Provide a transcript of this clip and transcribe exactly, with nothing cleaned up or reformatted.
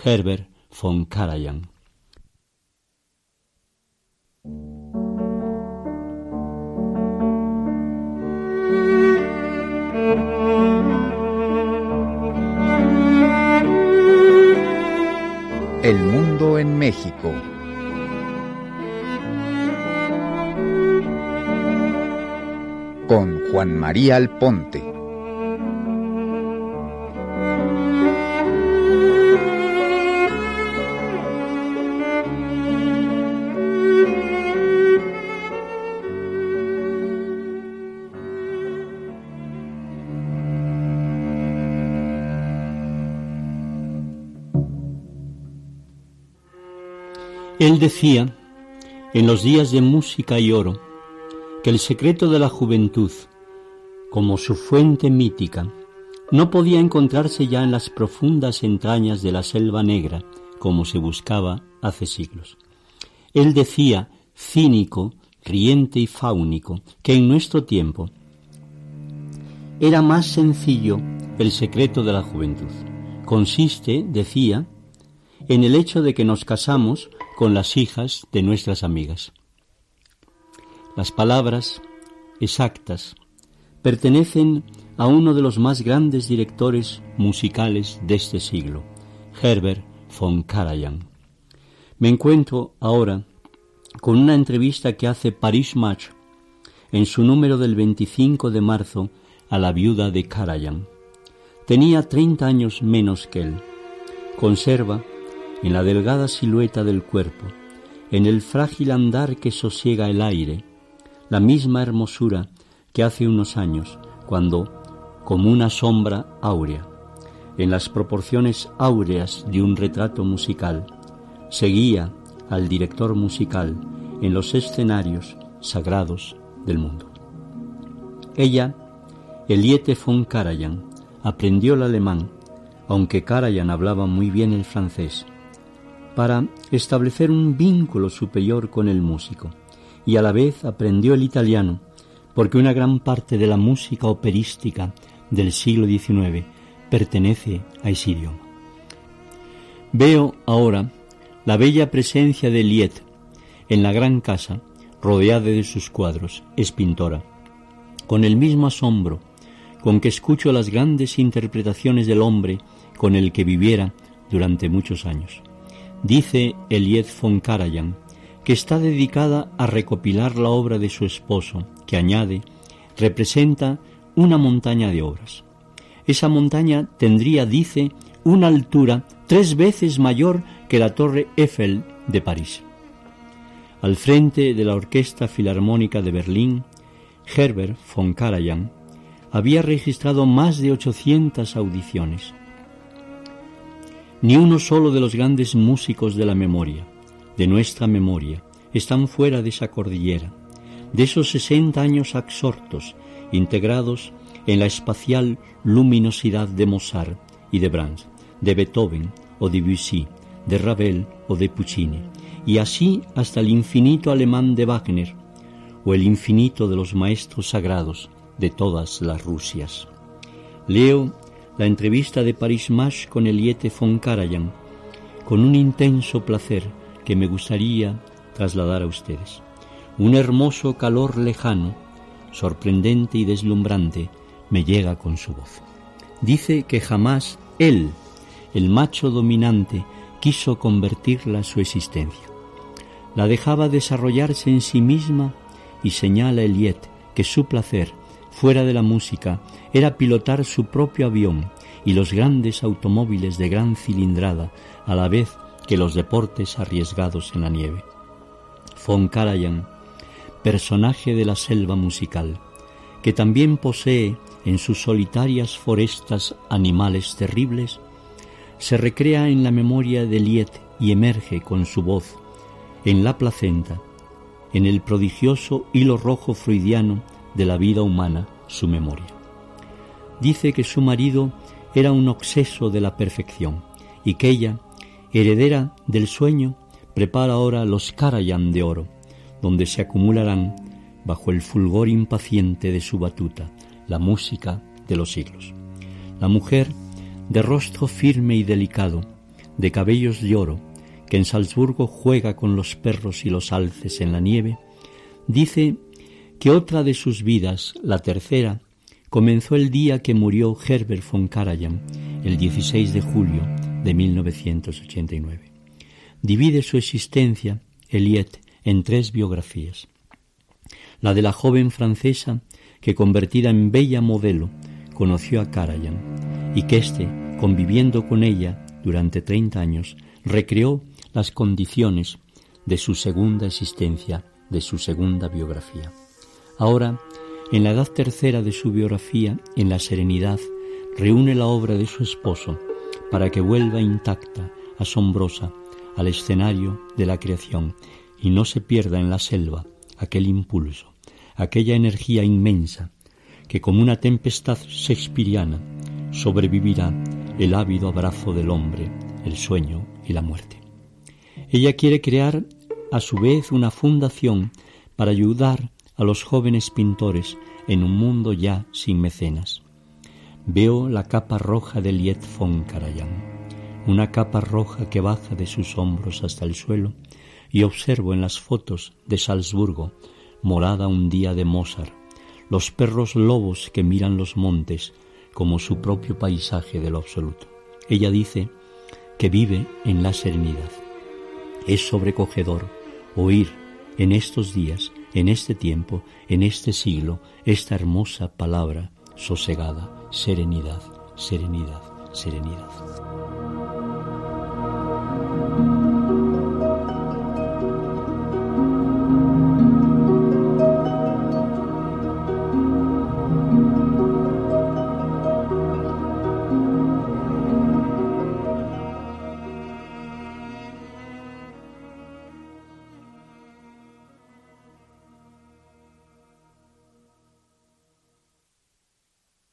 Herbert von Karajan. El mundo en México. Con Juan María Alponte. Él decía, en los días de música y oro, que el secreto de la juventud, como su fuente mítica, no podía encontrarse ya en las profundas entrañas de la selva negra, como se buscaba hace siglos. Él decía, cínico, riente y fáunico, que en nuestro tiempo era más sencillo el secreto de la juventud. Consiste, decía, en el hecho de que nos casamos con las hijas de nuestras amigas. Las palabras exactas pertenecen a uno de los más grandes directores musicales de este siglo, Herbert von Karajan. Me encuentro ahora con una entrevista que hace Paris Match en su número del veinticinco de marzo a la viuda de Karajan. Tenía treinta años menos que él. Conserva en la delgada silueta del cuerpo, en el frágil andar que sosiega el aire, la misma hermosura que hace unos años, cuando, como una sombra áurea, en las proporciones áureas de un retrato musical, seguía al director musical en los escenarios sagrados del mundo. Ella, Eliette von Karajan, aprendió el alemán, aunque Karajan hablaba muy bien el francés, para establecer un vínculo superior con el músico, y a la vez aprendió el italiano, porque una gran parte de la música operística del siglo diecinueve pertenece a ese idioma. Veo ahora la bella presencia de Eliette en la gran casa, rodeada de sus cuadros. Es pintora. Con el mismo asombro con que escucho las grandes interpretaciones del hombre con el que viviera durante muchos años. Dice Eliette von Karajan que está dedicada a recopilar la obra de su esposo, que añade, representa una montaña de obras. Esa montaña tendría, dice, una altura tres veces mayor que la Torre Eiffel de París. Al frente de la Orquesta Filarmónica de Berlín, Herbert von Karajan había registrado más de ochocientas audiciones. Ni uno solo de los grandes músicos de la memoria, de nuestra memoria, están fuera de esa cordillera, de esos sesenta años absortos, integrados en la espacial luminosidad de Mozart y de Brahms, de Beethoven o de Debussy, de Ravel o de Puccini, y así hasta el infinito alemán de Wagner, o el infinito de los maestros sagrados de todas las Rusias. Leo la entrevista de Paris Match con Eliette von Karajan con un intenso placer que me gustaría trasladar a ustedes. Un hermoso calor lejano, sorprendente y deslumbrante, me llega con su voz. Dice que jamás él, el macho dominante, quiso convertirla a su existencia. La dejaba desarrollarse en sí misma y señala Eliette que su placer, fuera de la música, era pilotar su propio avión y los grandes automóviles de gran cilindrada, a la vez que los deportes arriesgados en la nieve. Von Karajan, personaje de la selva musical, que también posee en sus solitarias forestas animales terribles, se recrea en la memoria de Eliette y emerge con su voz, en la placenta, en el prodigioso hilo rojo freudiano de la vida humana, su memoria. Dice que su marido era un obseso de la perfección y que ella, heredera del sueño, prepara ahora los Karajan de oro, donde se acumularán, bajo el fulgor impaciente de su batuta, la música de los siglos. La mujer, de rostro firme y delicado, de cabellos de oro, que en Salzburgo juega con los perros y los alces en la nieve, dice que otra de sus vidas, la tercera, comenzó el día que murió Herbert von Karajan, el dieciséis de julio de mil novecientos ochenta y nueve. Divide su existencia, Eliette, en tres biografías. La de la joven francesa que, convertida en bella modelo, conoció a Karajan y que éste, conviviendo con ella durante treinta años, recreó las condiciones de su segunda existencia, de su segunda biografía. Ahora, en la edad tercera de su biografía, en la serenidad, reúne la obra de su esposo para que vuelva intacta, asombrosa, al escenario de la creación y no se pierda en la selva aquel impulso, aquella energía inmensa que, como una tempestad shakespeariana, sobrevivirá el ávido abrazo del hombre, el sueño y la muerte. Ella quiere crear a su vez una fundación para ayudar a los jóvenes pintores en un mundo ya sin mecenas. Veo la capa roja de Eliette von Karajan, una capa roja que baja de sus hombros hasta el suelo, y observo en las fotos de Salzburgo, morada un día de Mozart, los perros lobos que miran los montes como su propio paisaje de lo absoluto. Ella dice que vive en la serenidad. Es sobrecogedor oír en estos días, en este tiempo, en este siglo, esta hermosa palabra sosegada: serenidad, serenidad, serenidad.